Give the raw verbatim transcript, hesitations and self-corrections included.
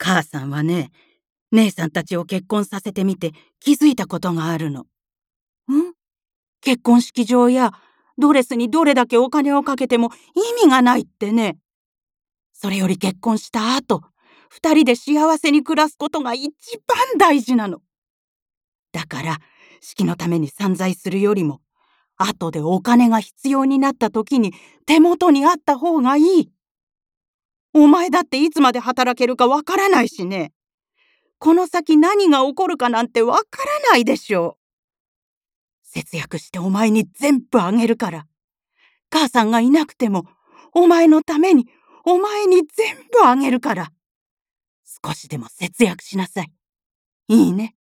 母さんはね、姉さんたちを結婚させてみて気づいたことがあるの。ん結婚式場やドレスにどれだけお金をかけても意味がないってね。それより結婚した後、二人で幸せに暮らすことが一番大事なの。だから、式のために散財するよりも、後でお金が必要になった時に手元にあった方がいい。お前だっていつまで働けるかわからないしね。この先何が起こるかなんてわからないでしょう。節約してお前に全部あげるから。母さんがいなくても、お前のために、お前に全部あげるから。少しでも節約しなさい。いいね。